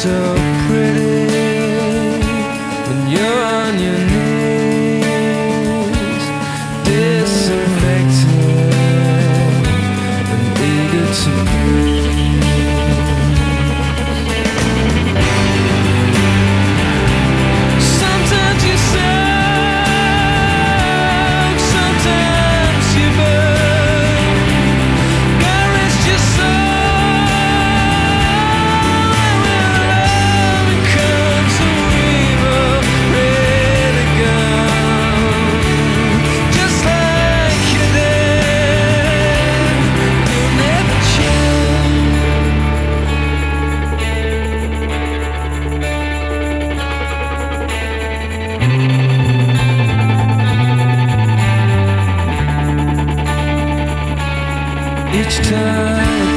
so pretty when you're on your knees, disinfected and eager to breathe. Sometimes you sound, sometimes you burn. God rest your soul. When love becomes a weaver, ready gone. Just like you then, you'll never change. Each time